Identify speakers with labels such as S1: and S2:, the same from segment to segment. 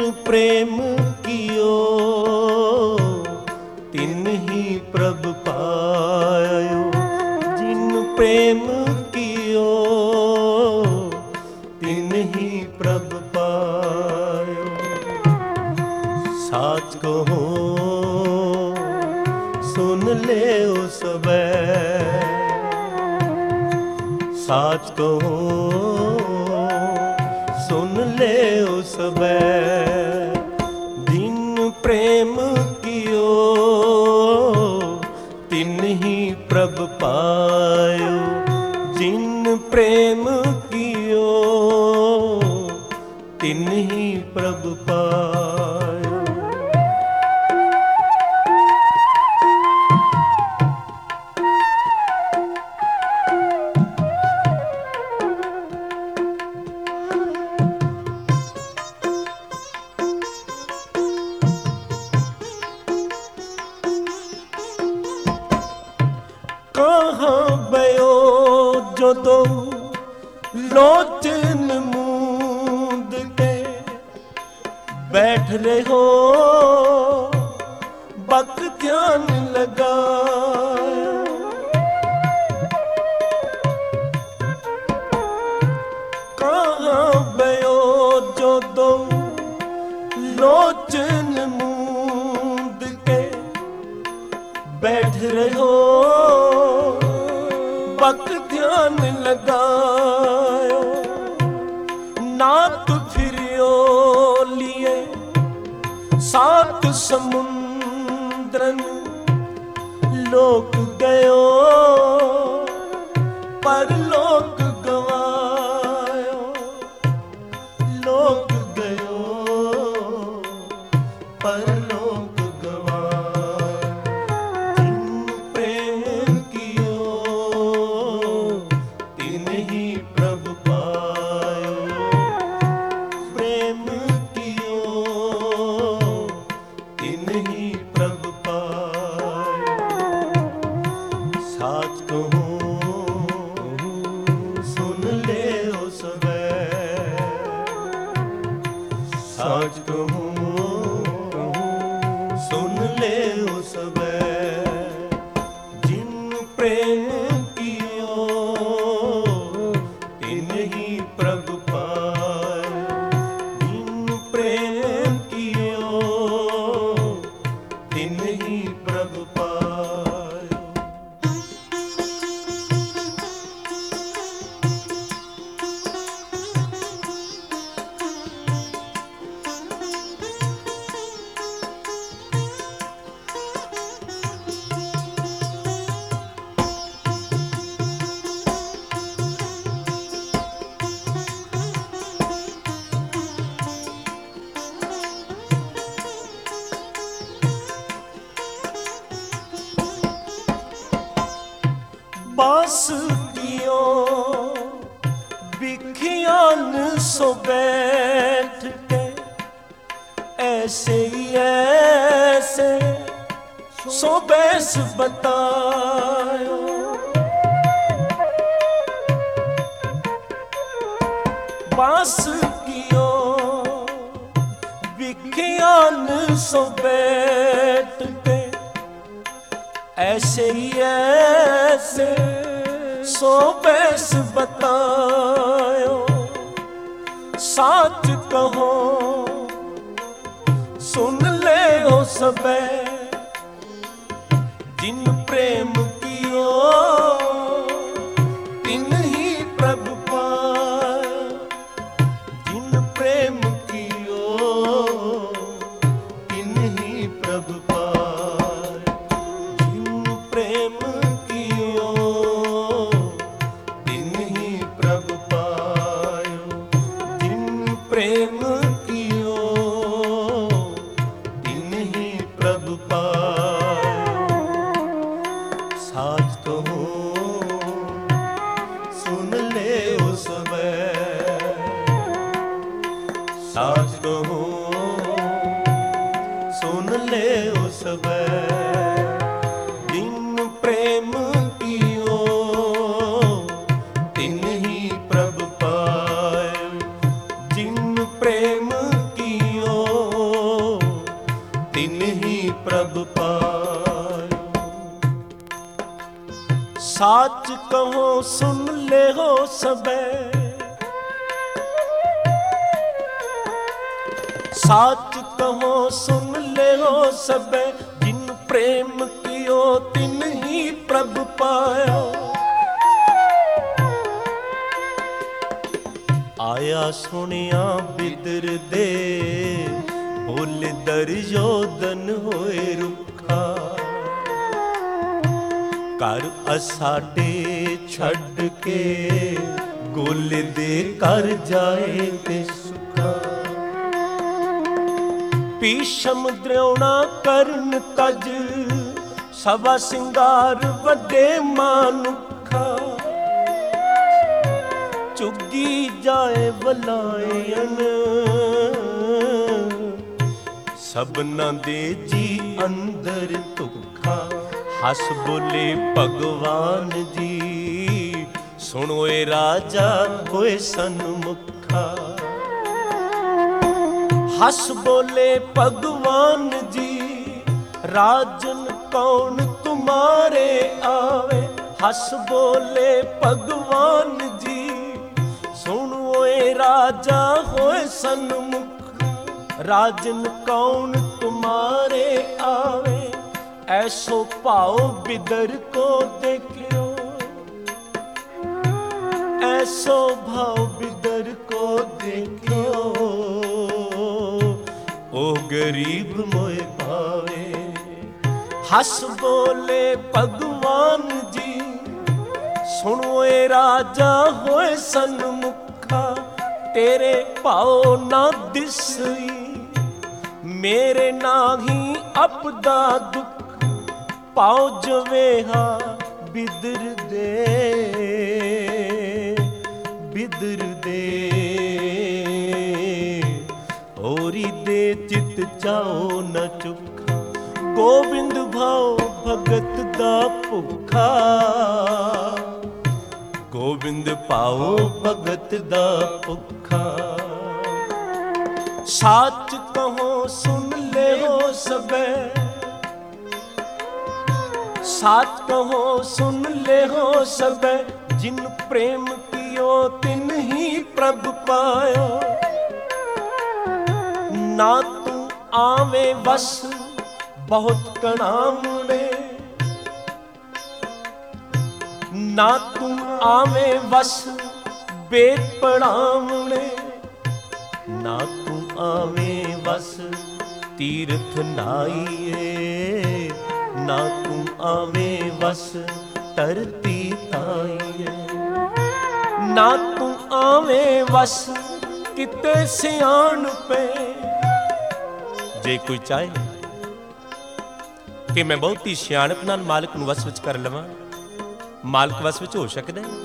S1: प्रेम कियो तिन ही प्रभ पायो। जिन प्रेम कियो तिन ही प्रभ पायो। साच कहो सुन ले सबे, साच कहो सुन ले सबे। जिन प्रेम कियो तिन ही प्रभ पायो। जिन प्रेम कियो तिन ही प्रभ पायो। कहाँ बयो जो दो लोचन मूंद के बैठ रहे हो बक ध्यान लगा। कहाँ बयो जो दो लोचन मूंद के बैठ रहे हो बक ध्यान लगायो। नात फिरियो लिए सात समुद्रन लोक गयो पर लोक गवायो। लोक गयो पर लोक गवायो। जिन प्रेम कियो तिन ही प्रभ पायो। प्रेम कियो तिन ही प्रभ पायो। साच कहूं सुन ले सबे, साच कहूं सुन ले सबे। जिन प्रेम कियो तिन ही प्रभ पायो। जिन प्रेम कियो तिन ही प्रभ पायो। बास कियो बिखियान सो बैठ के ऐसे ही ऐसे सो बैस बतायो। बास कियो बिखियान सो बैठ के ऐसे ही ऐसे सो बैस बतायो। साच कहो सुन ले सबे। जिन प्रेम कियो तिन ही प्रभ पायो। जिन प्रेम कियो तिन ही प्रभ पायो। जिन प्रेम कियो तिन ही प्रभ पायो। जिन प्रेम कियो तिन ही प्रभ पायो। साच कहूं सुन ले सबे, साच कहूं सुन ले सबे। जिन प्रेम कियो तिन ही प्रभ पायो। जिन प्रेम कियो प्रभ पायो। साच कहो सुन ले हो सबे, साच कहो सुन ले हो सबे, जिन प्रेम कियो तिन ही प्रभ पायो। आया सुनिया बिदर दे, बोले दर्योदन होए रुखा। कर असाडे छड़ के, गोले दे कर जाए ते सुखा। भीषम द्रोणा कर्ण तज, सवा सिंगार वड्डे मानुखा। चुगी जाए वलायन, सबना दे जी अंदर दुखा। हस बोले भगवान जी, सुनो ए राजा होए सन्मुखा। हस बोले भगवान जी, राजन कौन तुम्हारे आवे। हस बोले भगवान जी, सुनो ए राजा होए सन्मुख। राजन कौन तुम्हारे आवे, ऐसो भाव बिदर को देखियो। ऐसो भाव बिदर को देखियो, ओ गरीब मोए पावे। हस बोले भगवान जी, सुनो ए राजा होए सन्मुखा। तेरे भाव ना दिसई, मेरे नाही अपदा दुख। पाओ जवेहा बिदर दे, बिदर दे। होरी दे चित चाओ न चुखा, गोबिंद भाव भगत दा भुखा। गोबिंद पाओ भगत दा भुखा। साच कहो सुन ले हो सबे, साच कहो सुन ले हो सबे, जिन प्रेम कियो तिन ही प्रभ पायो। ना तू आवे वस बहुत कणामणे, ना तू आवे वस वेद पढ़ावणे। ना तू आवे वस तीर्थ नाईए, ना तू आवे वस धरती ताईए। ना तू आवे वस किते सियाण पे। जे कोई चाहे कि मैं बहुती सियाणप नाल मालिक नूं वस विच कर लवां, मालिक वस विच हो सकदा है।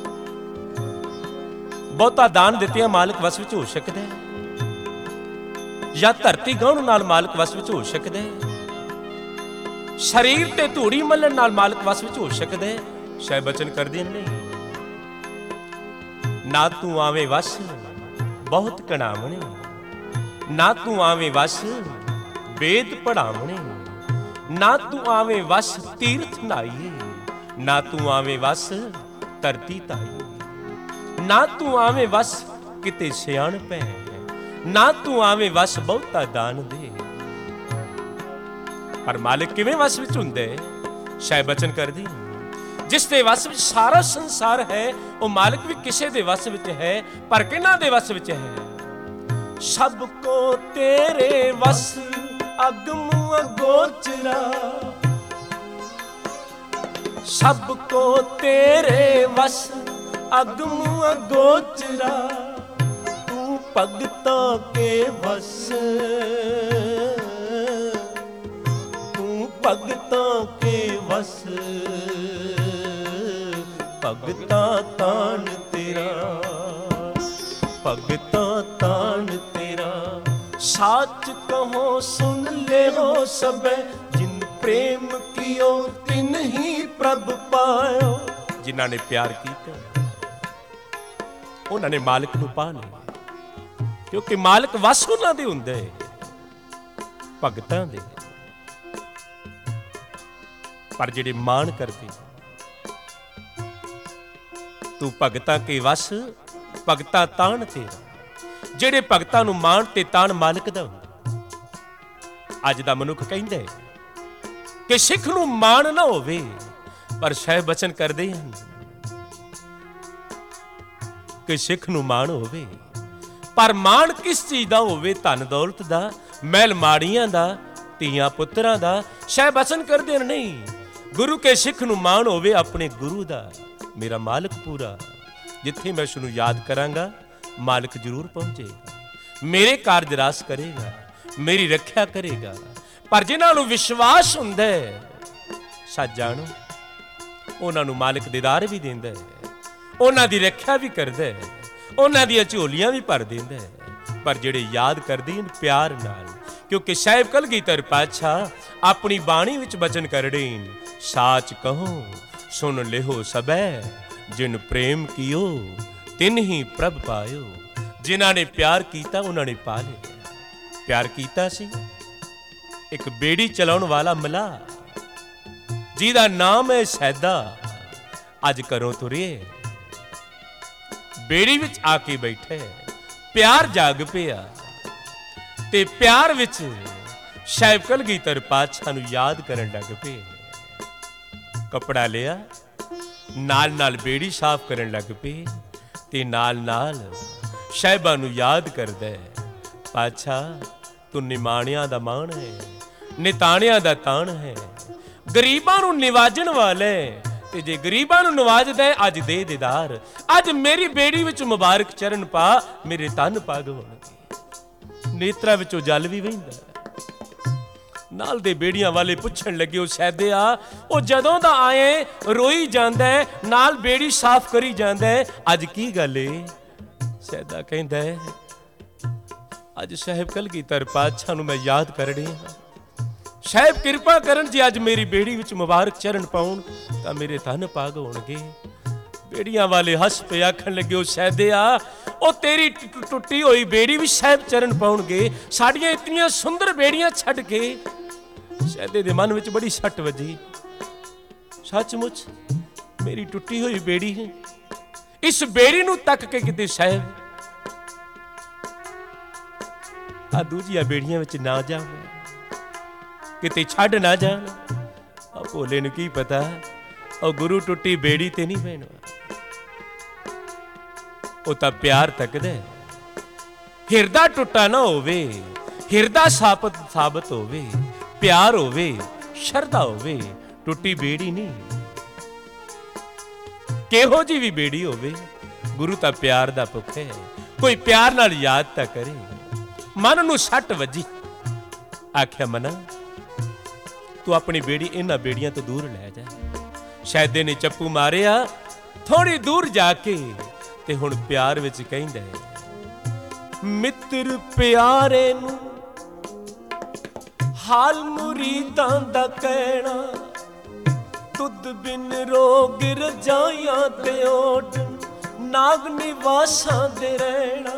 S1: बहुता दान दित्तियां मालिक वस विच हो सकदा है, या धरती गहण नाल मालिक वस विच हो सकदा है। शरीर ते धूड़ी मल्लण नाल मालिक वस विच हो सकदा है। शायद बचन कर देन नहीं। ना तू आवे वस बहुत कणावणे, ना तू आवे वस वेद पढ़ावणे। ना तू आवे वस तीर्थ नाईए, ना तू आवे वस धरती ताईए। ना तू आवे वस किते सियाणप है, ना तू आवे वस बहुता दान दे। पर मालिक किवें वस विच हुंदे? शायद बचन कर दी, जिस दे वस विच सारा संसार है, वो मालिक भी किसे दे वस विच है, पर किन्हां दे वस विच है? सबको तेरे वस अगम अगोचरा। सबको तेरे वस अगम अगोचरा। तू भगतों के वस, तू भगतों के वस। भगता तान तेरा, भगता तान तेरा। साच कहो सुन ले हो सबे, जिन प्रेम कियो तिन ही प्रभ पायो। जिन्हां ने प्यार कीता उन्हां ने मालिक नूं पा लिया, क्योंकि मालिक वस उन्हां दे हुंदे, भगतां दे। पर जेड़े मान करदे तू भगतां के वस भगतां ताण तेरा। जेड़े भगतां नूं मान ते ताण मालिक दा हुंदा। अज दा मनुख कहंदा है कि सिख नूं मान ना होवे, पर साहिब बचन करदे हन कि सिख नूं मान होवे, पर मान किस चीज दा होवे? धन दौलत दा, महल माड़ियां दा, धीआं पुत्रां दा। साहिब बचन करदे नहीं, गुरु के सिख नूं मान होवे अपने गुरु दा। मेरा मालिक पूरा, जिथे मैं उसनूं याद करांगा मालिक जरूर पहुंचेगा, मेरे कारज रास करेगा, मेरी रखिया करेगा। पर जिन्हां नूं विश्वास हुंदा है, सच जाणो उन्हां नूं मालिक दीदार भी दिंदा है, उन्हां दी रखिया भी करदा है, उन्हां दियां झोलियां भी भर दिंदा है। पर जेड़े याद करदे हन प्यार नाल, क्योंकि साहिब कलगीधर पातशाह अपनी बाणी विच बचन करदे हन, साच कहो सुन लिहो सबै, जिन प्रेम कियो तिन ही प्रभ पायो। जिन्हां ने प्यार कीता उन्हां ने पा लिया। प्यार कीता सी एक बेड़ी चलाउण वाला मलाह, जिहदा नाम है सैदा, अज घरों तुरे बेड़ी विच आके बैठे। प्यार जाग पिया ते प्यार विच साहिब कलगीधर पातशाह नूं याद करन लग पे। कपड़ा लिया, नाल नाल बेड़ी साफ करन लग पे ते नाल नाल साहिबां नूं याद करदा है, पातशाह तू निमाणियां दा मान है, निताणियां दा ताण है, गरीबां नूं निवाजण वाला है। ते जे गरीबां नूं नवाजदा है, अज दे दीदार, अज मेरी बेड़ी विच मुबारक चरण पा, मेरे तन पग होणगे। नेत्रा विचों जल भी वहिंदा। नाल दे बेड़ियां वाले पुछण लगे, ओ सैदिया ओ जदों दा आए रोई जांदा है, नाल बेड़ी साफ करी जांदा है, अज की गल है? सैदा कहंदा है अज साहिब कलगीधर पातशाह नूं मैं याद कर रहा। साहिब किरपा करन जी, अज मेरी बेड़ी विच मुबारक चरण पाउण तां मेरे धन पाग होणगे। बेड़ियां वाले हस पे आखण लगे, ओ सैदिया ओ तेरी टुੱਟੀ होई बेड़ी विच साहिब चरण पाउणगे, साडियां इतनियां सुंदर बेड़ियां छड्ड के। सैदे दे मन विच बड़ी सट वजी, सचमुच मेरी टुੱਟੀ होई बेड़ी है, इस बेड़ी नूं तक के किते साहिब आ दूजियां बेड़ियां विच ना जावे, किते छड्ड ना जाण। आ भोले नूं की पता ओ गुरु टुੱਟੀ बेड़ी ते नहीं पैणा, ओ तां प्यार तकदा। हिरदा टुੱਟਾ ना होवे, हिरदा साबत होवे, प्यार होवे, शरधा होवे, टुੱਟੀ बेड़ी नहीं। किहो जी भी बेड़ी होवे, गुरु तां प्यार दा भुख है, कोई प्यार नाल याद तां करे। मन नूं सट वजी, आख्या मना तू अपनी बेड़ी इन्हां बेड़ियां तो दूर लै जा। सैदे ने चप्पू मारिया थोड़ी दूर जाके ते हुण प्यार विच कहंदा है, मित्र प्यारे नूं हाल मुरीदां दा कहना, तुद बिन रोग रजाइयां ते ओट, नाग निवासां दे रहना।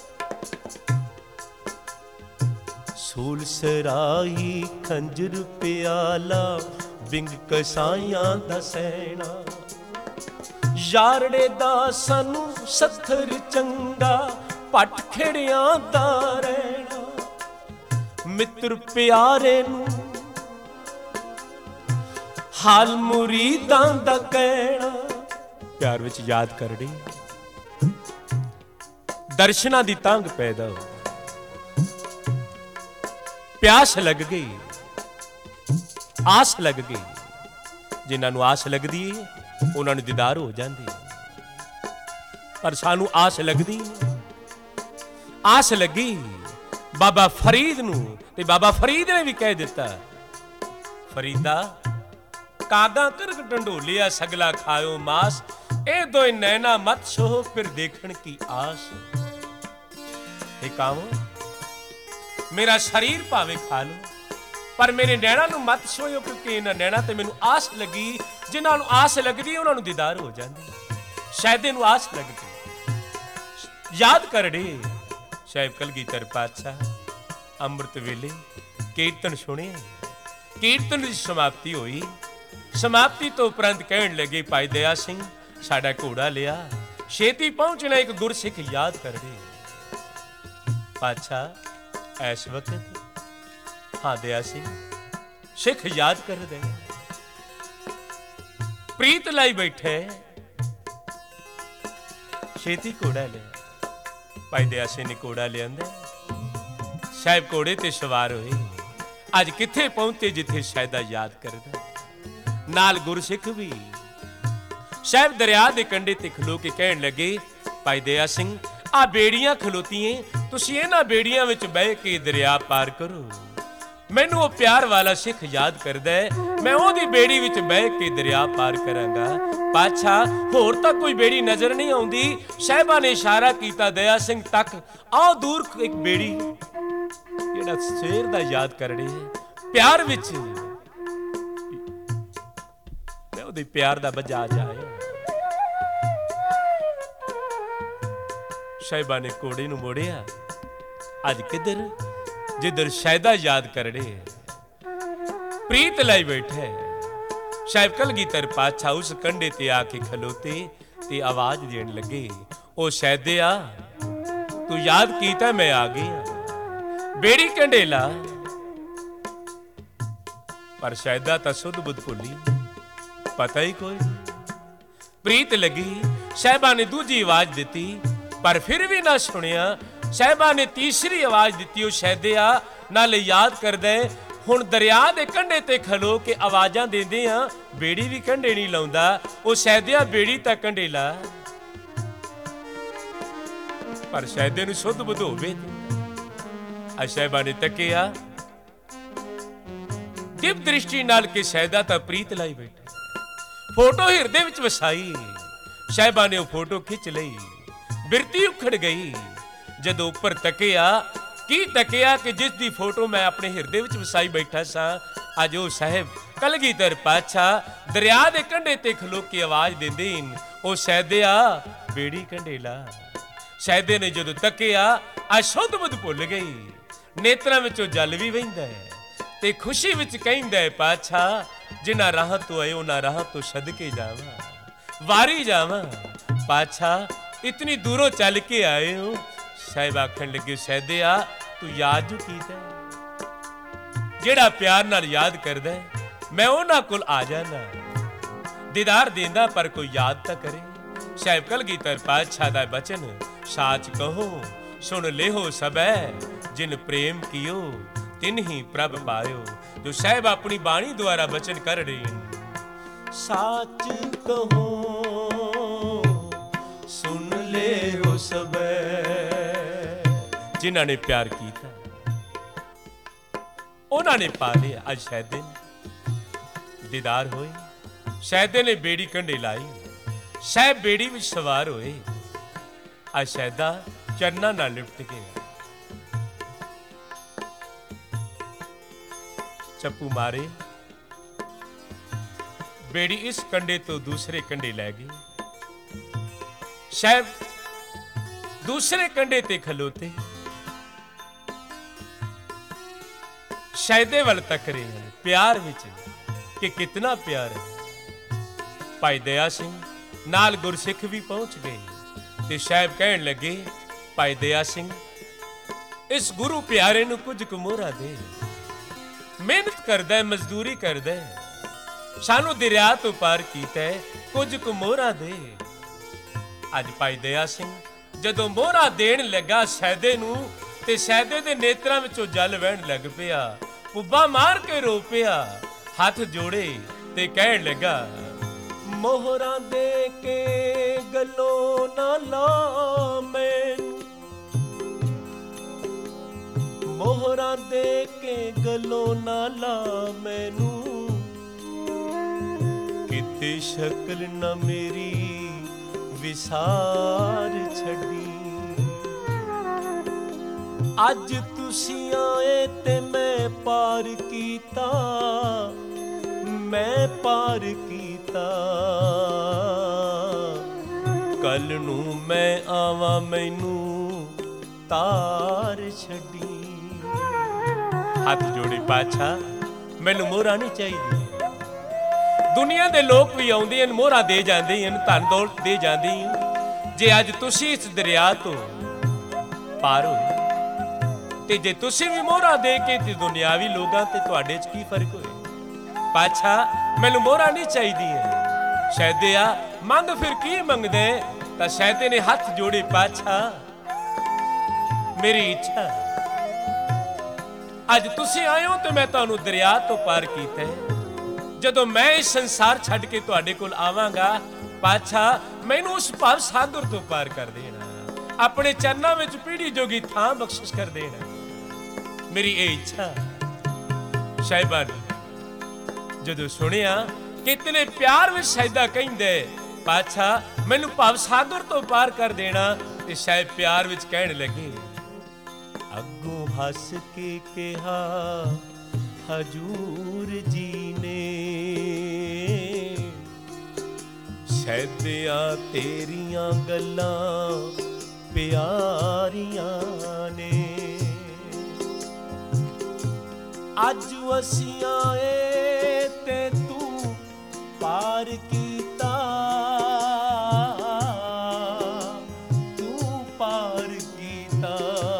S1: सूल सराही खंजर प्याला, बिंग कसाइयां दा सैना, यारड़े दा सानू सत्थर चंगा, पट खेड़ियां दा रहना। मित्र प्यारे नूं हाल मुरीदां दा कहना। प्यार विच याद करनी, दर्शनां दी तंग पैदा हो, प्यास लग गई, आस लग गई। जिन्हां नूं आस लगदी है उन्हां नूं दीदार हो जांदी, पर सानू आस लगदी। आस लगी बाबा फरीद नूं, ते बाबा फरीद ने भी कह दिता, फरीदा कागा कर ढंडोलिया सगला खायो मास, ए दोए नैना मत सोहो फिर देखण की आस। ए कावो मेरा शरीर भावे खा लो, पर मेरे नैना नूं मत सोयो, क्योंकि इन्हां नैना ते मैनूं आस लगी। जिन्हां नूं आस लगदी उन्हां नूं दीदार हो जांदी। शायद नूं आस लगदी। याद करड़े साहिब कलगीधर पातशाह अमृत वेले कीर्तन सुने, कीर्तन की समाप्ति हुई। समाप्ति तो उपरंत कहण लगे, भाई दया सिंह साडा घोड़ा लिया, छेती पहुंचना एक गुरसिख याद कर दे। पातशाह ऐस वक्त हाँ दया सिंह सिख याद कर दे। प्रीत लाई बैठे छेती घोड़ा लिया। भाई दया सिंह ने घोड़ा लिया, साहिब घोड़े ते सवार होए। अज किथे पहुंचे जिथे शायदा याद करदा, नाल गुरसिख भी। साहिब दरिया दे कंढे ते खलो के कहण लगे, भाई दया सिंह आ बेड़ियां खलोतीए, तुसीं इन्हां बेड़ियां विच बह के दरिया पार करो। मैनू वो प्यार वाला सिख याद करदा है, मैं ओदी बेड़ी विच बह के दरिया पार करांगा। पातशाह होर तां कोई बेड़ी नजर नहीं आउंदी। साहिबा ने इशारा कीता दया सिंह तक, आओ दूर एक बेड़ी जेड़ा शेर दा याद कर रही है, प्यार विच मैं ओदे प्यार दा बजा जाए। साहिबा ने घोड़े नूं मोड़िया, अज किधर जिधर शायदा याद करड़े प्रीत लाई बैठे। साहिब कलगीधर पातशाह उस कंढे ते आके खलोते ते आवाज देण लगे, ओ शैदिया तू याद कीता मैं आ गया, बेड़ी कंढे ला। पर शायदा तां सुध बुध भुली, पता ही कोई। प्रीत लगी, साहिबा ने दूजी आवाज दिती पर फिर भी ना सुनिया। साहिबा ने तीसरी आवाज दिती, ओ शैदिया नाले याद कर दे, हुण दरिया दे कंढे ते खलो के आवाजां देंदे आ, बेड़ी भी कंढे नहीं लाउंदा, ओ शैदिया बेड़ी तां कंढे ला। पर शैदे नूं सुध बुध होवे। साहिबा ने तकिया, दिव दृष्टि नाल के शैदा तां प्रीत लाई बैठे, फोटो हिरदे विच वसाई। साहिबा ने वो फोटो खिंच लई, बिरती उखड़ गई। जदों उपर तकिया की तकिया कि जिस दी फोटो मैं अपने हिरदे विच वसाई बैठा सा, अज ओ साहिब कलगीधर पातशाह दरिया दे कंढे ते खलो के आवाज देंदे न, ओ सैदिया बेड़ी कंढे ला। सैदे ने जदों तकिया अज सुध बुध भुल गई, नेत्रां विचों जल भी वहिंदा है ते खुशी विच कहिंदा है, पातशाह जिन्हां राहां तो आए उन्हां राहां तो सदके जावां, वारी जावां। पातशाह इतनी दूरों चल के आए हो। साहिब आखण लगे, सैदिया तू याद जो कीता, जेड़ा प्यार नाल याद करदा मैं उन्हां कोल आ जाना, दीदार देंदा पर कोई याद तां करे। साहिब कलगीधर पातशाह दा बचन, साच कहो सुन लेहो सबै, जिन प्रेम कियो तिन ही प्रभ पायो। जो साहिब अपनी बाणी द्वारा बचन कर रहे हैं, साच कहो सुन लेहो सबै, जिन्हां ने प्यार कीता उन्हां ने पा लिया। अज शैदे दीदार होए, शैदे ने बेड़ी कंढे लाई, साहिब बेड़ी विच सवार होए। अज शैदा चरना नाल लिपट गया, चप्पू मारे, बेड़ी इस कंढे तो दूसरे कंढे लै गई। साहिब दूसरे कंढे ते खलोते शैदे वल तक रहे हैं, प्यार विच कि कितना प्यार है। भाई दया सिंह नाल गुरसिख भी पहुंच गए ते साहिब कहण लगे, भाई दया सिंह इस गुरु प्यारे नूं कुछ क मोहरा दे, मेहनत करदा है, मजदूरी करदा है, सानू दरिया तो पार कीता है, कुछ क मोहरा दे। अज भाई दया सिंह जदों मोहरा देण लगा सैदे नूं ते सैदे दे नेत्रां विचों जल वहण लग पिया, पुब्बा मार के रो पिया, हाथ जोड़े ते कहण लगा, मोहरा दे के गलों ना ला मैनू, मोहरा दे के गलों ना ला मैनू, किते शक्ल ना मेरी विसार छड़ी। अज तुसी आए ते मैं पार कीता, मैं पार कीता, कल नू मैं आवां मैनू तार छड़ी। हाथ जोड़े, पातशाह मैनू मोहरा नहीं चाहिए, दुनिया के लोग भी आउंदे हन, मोहरा दे जाते हैं, धन दौलत दे जाते हैं। जे अज तुसी इस दरिया तो पार होए ते जे तुसी भी मोहरा दे के ते दुनियावी लोगां ते तुहाडे च की फर्क होए? पातशाह मैनू मोहरा नहीं चाहिदी है। शैदिया मंग फिर की मंगदे? तां शैदे ने हथ जोड़े, पातशाह मेरी इच्छा अज तुसी आए हो तो मैं तुहानू दरिया तो पार कीता है। जदों मैं इस संसार छड्ड के तुहाडे कोल आवांगा, पातशाह मैनू उस भव सागर तो पार कर देना, अपने चरणों में पीढ़ी जोगी थां बख्शिश कर देना, मेरी ये इच्छा। साहिबा ने जदों सुनिया कितने प्यार में शैदा कहिंदे, पातशाह मैनू भव सागर तो पार कर देना, ते शायद प्यार विच कहण लगे, अगों हस के कहा हजूर जी ने, शैदिया तेरियां गल्लां प्यारियां ने। अज असीं आए ते तू पार कीता, तू पार कीता,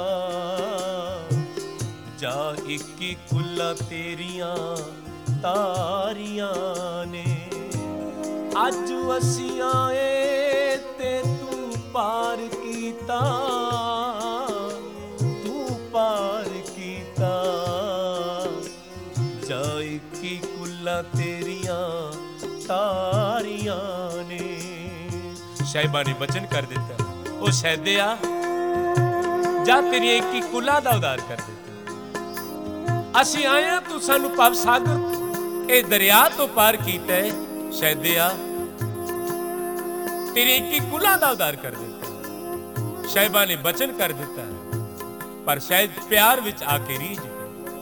S1: जा इक्की कुल्ला तेरियां तारियां ने। अज असीं आए ते तू पार कीता, तू पार कीता, जा इक्की कुल्ला तेरियां तारियां ने। साहिबा ने बचन कर दिता, ओ शैदिया जा तेरी इक्की कुल्ला दा उधार कर दिता। असीं आए तू सानू भव सागर ए दरिया तो पार कीता है। शैदिया तेरी इक्की कुल्ला दा उधार कर दिता। साहिबा ने बचन कर दिता, पर शायद प्यार विच आके रीझ गई।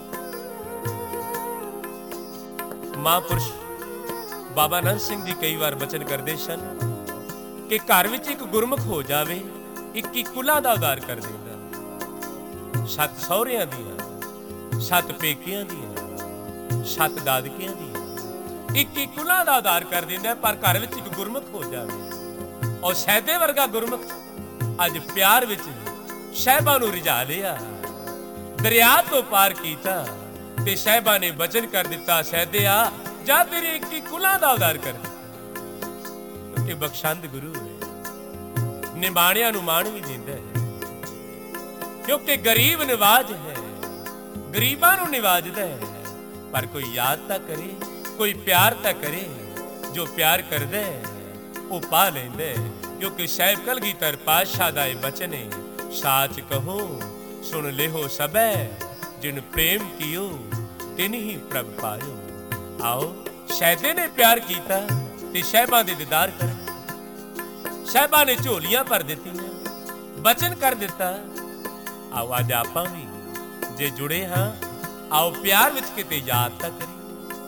S1: महापुरुष बाबा नंद सिंह जी कई बार बचन करते सन कि घर विच एक गुरमुख हो जावे, इक्की कुल्ला दा उधार कर देंदा। 7 सहुरियां दियां, 7 पेकियां दियां, 7 दादकियां दियां, इक्की कुल्ला दा उधार कर देंदा, पर घर विच एक गुरमुख हो जावे। और शैदे वर्गा गुरमुख अज प्यार विच साहिबा नूं रिझा लिया, दरिया तो पार कीता, ते साहिबा ने बचन कर दिता, शैदिया जा तेरी इक्की कुल्ला दा उधार कर दिता। क्योंकि बख्शंद गुरु है, निमाणियां नूं माण भी दिंदा है, क्योंकि गरीब निवाज है, गरीबां नूं निवाजदा है। पर कोई याद तां करे, कोई प्यार तां करे, जो प्यार करदा है वो पा लेंदे। क्योंकि साहिब कलगीधर पातशाह दा बचन है, साच कहो सुन लेहो सबे, जिन प्रेम कियो तिन ही प्रभ पायो। आओ शैदे ने प्यार कीता ते साहिबां दे दीदार कर, साहिबां ने झोलियां भर दित्तियां, बचन कर दिता। आओ अज आपां भी जे जुड़े हाँ, आओ प्यार विच किते याद तां करी।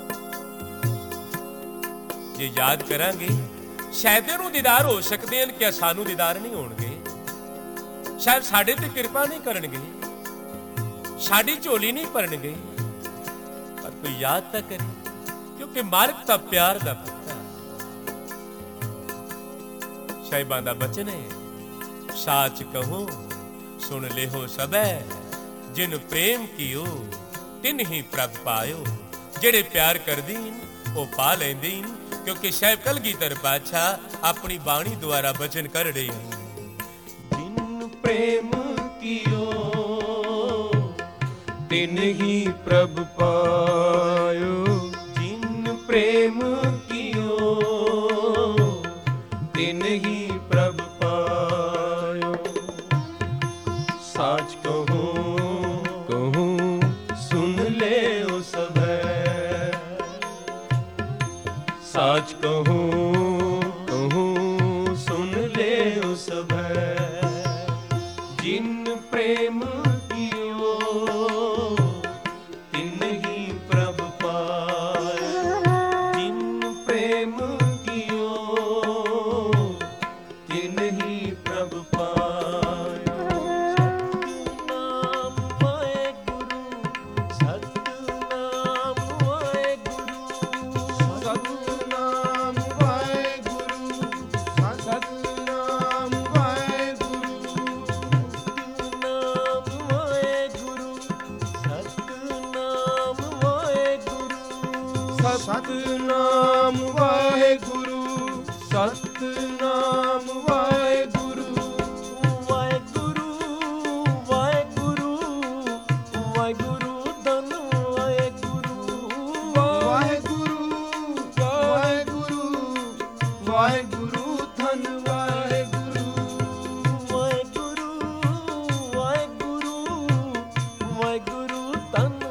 S1: जे याद करांगे शैदे नूं दीदार हो सकते हैं, क्या सानू दीदार नहीं होणगे? शायद साडे ते किरपा नहीं करनगे, साडी झोली नहीं भरनगे, पर कोई याद तां करे, क्योंकि मालिक तां प्यार दा पुत्तर। साहिबां दा बचन है, साच कहो सुन लेहो सबे, जिन प्रेम कियो तिन ही प्रभ पायो। जेड़े प्यार करदीन वो पा लैंदीन, क्योंकि साहिब कलगीधर पातशाह अपनी बाणी द्वारा बचन कर रहे हैं, जिन प्रेम कियो तिन ही प्रभ पायो, जिन प्रेम कियो तिन ही प्रभ पायो। साच कहूं सुन ले ओ सभै, साच कहूं सुन ले ओ सभै, जिन प्रेम कियो तिन ही प्रभ पायो, जिन प्रेम कियो तिन ही प्रभ पायो। सतनाम वाहेगुरु, सतनाम वाहेगुरु, सतनाम
S2: ਸਤਿਨਾਮ ਵਾਹਿਗੁਰੂ, ਸਤਿਨਾਮ ਵਾਹਿਗੁਰੂ।
S1: ਵਾਹਿਗੁਰੂ ਵਾਹਿਗੁਰੂ ਵਾਹਿਗੁਰੂ ਧੰਨ ਵਾਹਿਗੁਰੂ।
S2: ਵਾਹਿਗੁਰੂ ਵਾਹਿਗੁਰੂ ਵਾਹਿਗੁਰੂ ਧੰਨ ਵਾਹਿਗੁਰੂ।
S1: ਵਾਹਿਗੁਰੂ ਵਾਹਿਗੁਰੂ ਵਾਹਿਗੁਰੂ ਧੰਨ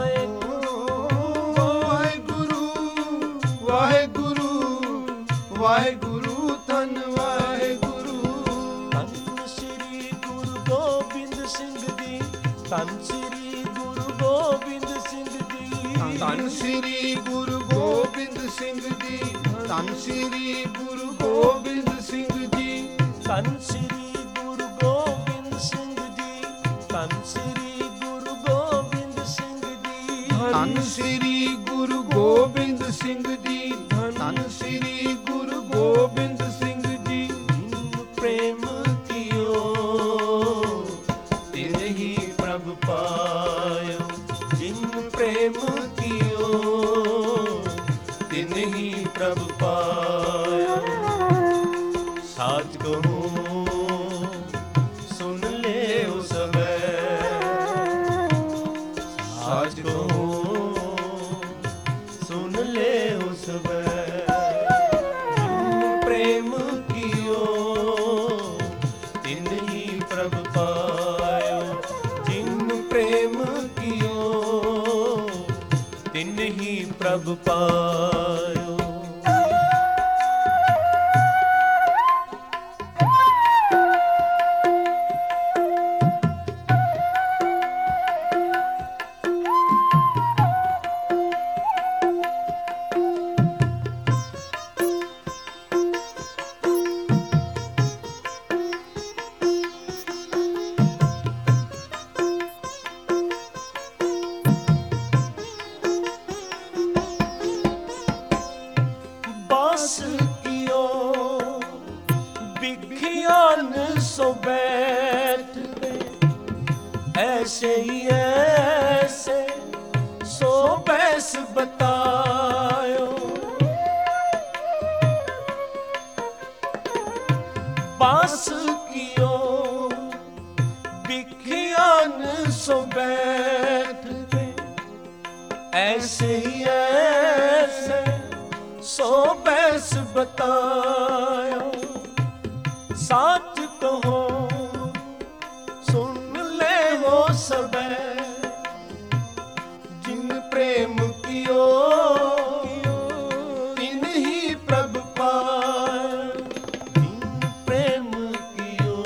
S1: ਵਾਹਿਗੁਰੂ।
S2: ਵਾਹਿਗੁਰੂ ਵਾਹਿਗੁਰੂ ਧੰਨ ਵਾਹਿਗੁਰੂ।
S1: ਧੰਨ ਸ੍ਰੀ ਗੁਰੂ ਗੋਬਿੰਦ ਸਿੰਘ ਜੀ, ਧੰਨ ਸ੍ਰੀ ਗੁਰੂ ਗੋਬਿੰਦ ਸਿੰਘ ਜੀ।
S2: ਧੰਨ ਸ੍ਰੀ ਗੁਰੂ ਗੋਬਿੰਦ ਸਿੰਘ ਜੀ, ਧੰਨ ਸ੍ਰੀ ਗੁਰੂ ਗੋਬਿੰਦ ਸਿੰਘ ਜੀ।
S1: ਧੰਨ ਸ੍ਰੀ ਗੁਰੂ ਗੋਬਿੰਦ ਸਿੰਘ ਜੀ, ਧੰਨ ਸ੍ਰੀ ਗੁਰੂ ਗੋਬਿੰਦ ਸਿੰਘ ਜੀ।
S2: ਧੰਨ ਸ੍ਰੀ ਗੁਰੂ ਗੋਬਿੰਦ ਸਿੰਘ ਜੀ, ਧੰਨ ਸ੍ਰੀ ਗੁਰੂ ਗੋਬਿੰਦ ਸਿੰਘ ਜੀ।
S1: ਜਿਨ ਪ੍ਰੇਮ ਕੀਓ ਤਿਨ ਹੀ ਪ੍ਰਭ ਪਾਇਓ, ਜਿਨ ਪ੍ਰੇਮ ਕੀਓ ਤਿਨ ਹੀ ਪ੍ਰਭ ਪਾਇਓ। ਸਾਚ ਕਹੂੰ ਸੁਨ ਲਿਓ ਸਭੈ, ਸਾਚ ਕਹੂੰ ਸੁਨ ਲਿਓ ਸਭੈ। ਜਿਨ ਪ੍ਰੇਮ ਕੀਓ ਤਿਨ ਹੀ ਪ੍ਰਭ ਪਾਇਓ, ਜਿਨ ਪ੍ਰੇਮ ਕੀਓ ਤਿਨ ਹੀ ਪ੍ਰਭ ਪਾਇਓ। बास कियो बिखियान सो बैठते, ऐसे ही ऐसे सो बैस बतायो। बास कियो बिखियान सो बैठते, ऐसे ही ऐसे सो बैस बतायो। साच कहो सुन ले वो सबे, जिन प्रेम कियो तिन ही प्रभ पाए। जिन प्रेम कियो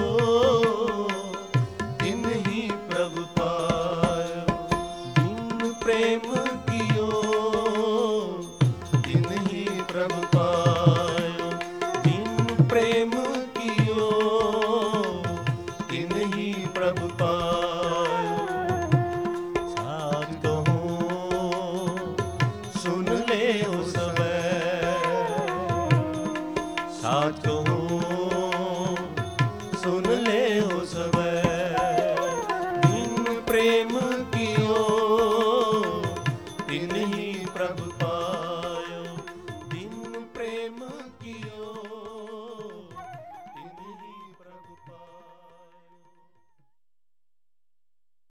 S1: तिन ही प्रभ पाए, जिन प्रेम कियो तिन ही प्रभ पायो, जिन प्रेम कियो तिन ही प्रभ पायो। साच कहूं सुन ले सबे, साच कहूं सुन ले सबे। जिन प्रेम कियो तिन ही प्रभ पायो।